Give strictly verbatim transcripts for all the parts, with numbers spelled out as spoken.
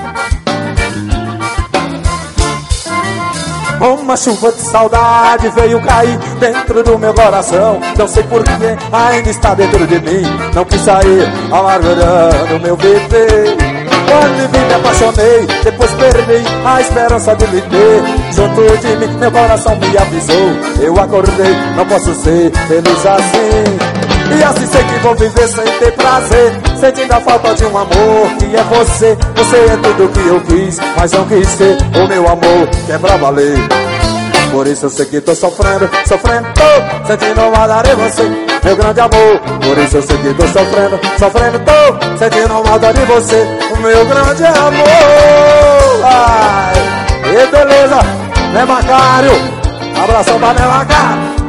Uma chuva de saudade veio cair dentro do meu coração. Não sei porquê, ainda está dentro de mim. Não quis sair, amargurando meu viver. Quando vi me apaixonei, depois perdi a esperança de lhe ter. Junto de mim, meu coração me avisou. Eu acordei, não posso ser feliz assim. E assim sei que vou viver sem ter prazer, sentindo a falta de um amor que é você. Você é tudo que eu quis, mas não quis ser o meu amor, que é pra valer. Por isso eu sei que tô sofrendo, sofrendo, tô sentindo maldade em você, meu grande amor. Por isso eu sei que tô sofrendo, sofrendo, tô sentindo maldade em você, o meu grande amor. Ai, e beleza, né, Macário? Abração pra né, Macário.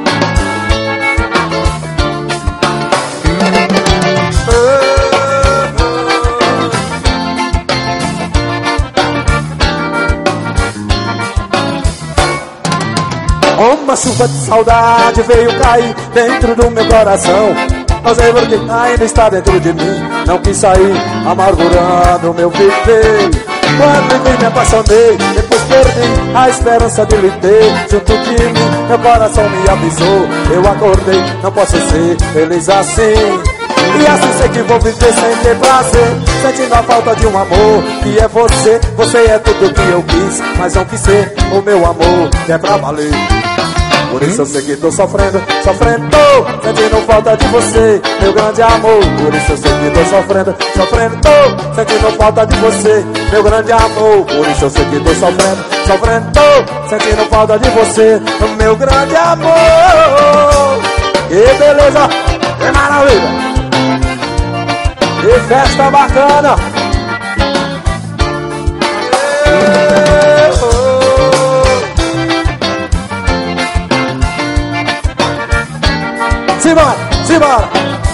Uma chuva de saudade veio cair dentro do meu coração. Não sei porque ainda está dentro de mim. Não quis sair, amargurando meu viver. Quando vi me apaixonei, depois perdi a esperança de lhe ter. Junto de mim, meu coração me avisou. Eu acordei, não posso ser feliz assim. E assim sei que vou viver sem ter prazer, sentindo a falta de um amor que é você. Você é tudo que eu quis, mas não quis ser o meu amor, que é pra valer. Por isso eu sei que tô sofrendo, sofrendo, tô sentindo falta de você, meu grande amor. Por isso eu sei que tô sofrendo, sofrendo, tô sentindo falta de você, meu grande amor. Por isso eu sei que tô sofrendo, sofrendo, tô sentindo falta de você, meu grande amor. Que beleza, que maravilha, que festa bacana. Simbora, simbora.